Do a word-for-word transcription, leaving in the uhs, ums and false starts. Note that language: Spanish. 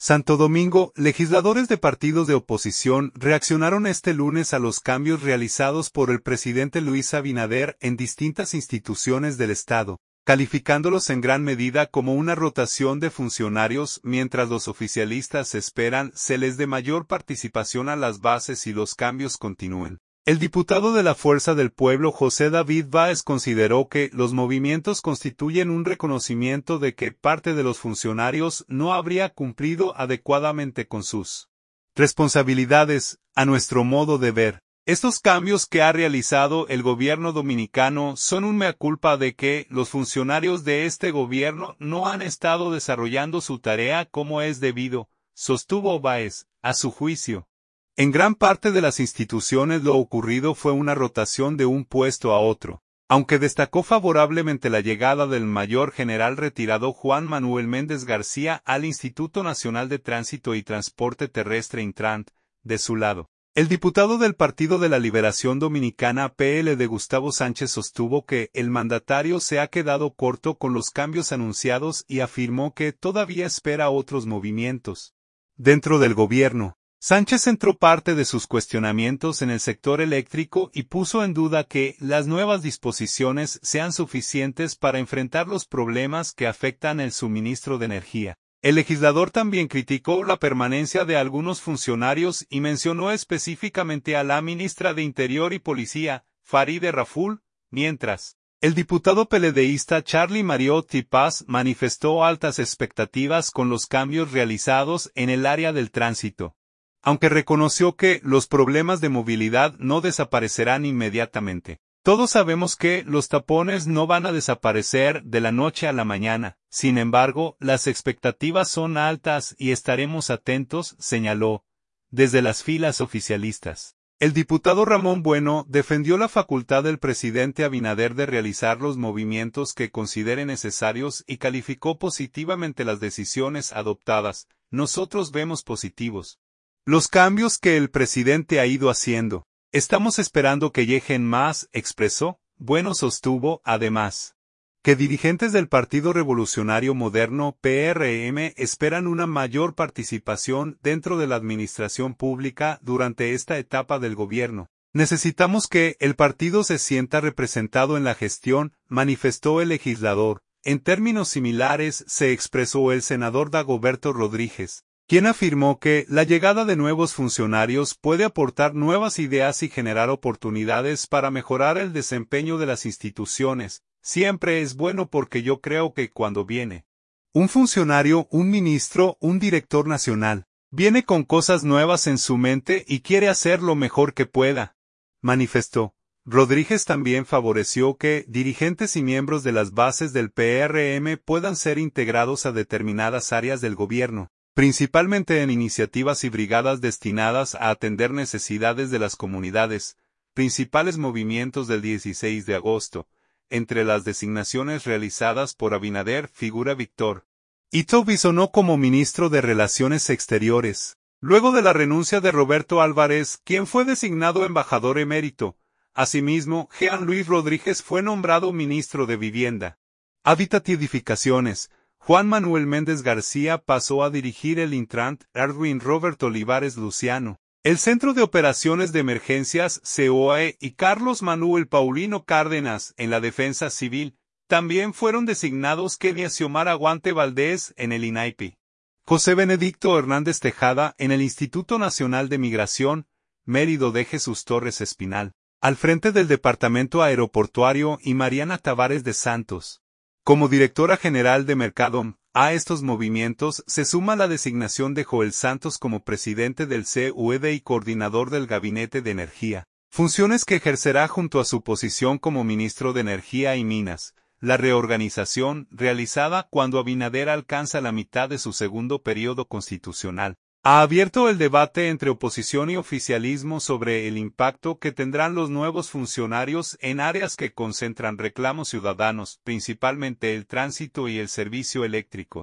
Santo Domingo, legisladores de partidos de oposición reaccionaron este lunes a los cambios realizados por el presidente Luis Abinader en distintas instituciones del Estado, calificándolos en gran medida como una rotación de funcionarios mientras los oficialistas esperan se les dé mayor participación a las bases y los cambios continúen. El diputado de la Fuerza del Pueblo José David Báez consideró que los movimientos constituyen un reconocimiento de que parte de los funcionarios no habría cumplido adecuadamente con sus responsabilidades, a nuestro modo de ver. Estos cambios que ha realizado el gobierno dominicano son un mea culpa de que los funcionarios de este gobierno no han estado desarrollando su tarea como es debido, sostuvo Báez, a su juicio. En gran parte de las instituciones lo ocurrido fue una rotación de un puesto a otro, aunque destacó favorablemente la llegada del mayor general retirado Juan Manuel Méndez García al Instituto Nacional de Tránsito y Transporte Terrestre Intrant, de su lado. El diputado del Partido de la Liberación Dominicana P L D Gustavo Sánchez sostuvo que el mandatario se ha quedado corto con los cambios anunciados y afirmó que todavía espera otros movimientos dentro del gobierno. Sánchez centró parte de sus cuestionamientos en el sector eléctrico y puso en duda que las nuevas disposiciones sean suficientes para enfrentar los problemas que afectan el suministro de energía. El legislador también criticó la permanencia de algunos funcionarios y mencionó específicamente a la ministra de Interior y Policía, Farideh Raful, mientras el diputado peledeísta Charlie Mariotti Paz manifestó altas expectativas con los cambios realizados en el área del tránsito, aunque reconoció que los problemas de movilidad no desaparecerán inmediatamente. Todos sabemos que los tapones no van a desaparecer de la noche a la mañana, sin embargo, las expectativas son altas y estaremos atentos, señaló, desde las filas oficialistas. El diputado Ramón Bueno defendió la facultad del presidente Abinader de realizar los movimientos que considere necesarios y calificó positivamente las decisiones adoptadas. Nosotros vemos positivos los cambios que el presidente ha ido haciendo. Estamos esperando que lleguen más, expresó. Bueno sostuvo, además, que dirigentes del Partido Revolucionario Moderno P R M esperan una mayor participación dentro de la administración pública durante esta etapa del gobierno. Necesitamos que el partido se sienta representado en la gestión, manifestó el legislador. En términos similares se expresó el senador Dagoberto Rodríguez, quien afirmó que la llegada de nuevos funcionarios puede aportar nuevas ideas y generar oportunidades para mejorar el desempeño de las instituciones. Siempre es bueno porque yo creo que cuando viene un funcionario, un ministro, un director nacional, viene con cosas nuevas en su mente y quiere hacer lo mejor que pueda, manifestó. Rodríguez también favoreció que dirigentes y miembros de las bases del P R M puedan ser integrados a determinadas áreas del gobierno, principalmente en iniciativas y brigadas destinadas a atender necesidades de las comunidades, principales movimientos del dieciséis de agosto. Entre las designaciones realizadas por Abinader figura Víctor Ito Bisonó como ministro de Relaciones Exteriores, luego de la renuncia de Roberto Álvarez, quien fue designado embajador emérito. Asimismo, Jean Luis Rodríguez fue nombrado ministro de Vivienda, Hábitat y Edificaciones. Juan Manuel Méndez García pasó a dirigir el Intrant, Erwin Robert Olivares Luciano, el Centro de Operaciones de Emergencias C O E y Carlos Manuel Paulino Cárdenas en la Defensa Civil. También fueron designados Kenia Xiomara Aguante Valdés en el INAIPI, José Benedicto Hernández Tejada en el Instituto Nacional de Migración, Mérido de Jesús Torres Espinal, al frente del Departamento Aeroportuario y Mariana Tavares de Santos como directora general de Mercadom. A estos movimientos se suma la designación de Joel Santos como presidente del C U E D y coordinador del Gabinete de Energía, funciones que ejercerá junto a su posición como ministro de Energía y Minas. La reorganización, realizada cuando Abinader alcanza la mitad de su segundo periodo constitucional, ha abierto el debate entre oposición y oficialismo sobre el impacto que tendrán los nuevos funcionarios en áreas que concentran reclamos ciudadanos, principalmente el tránsito y el servicio eléctrico.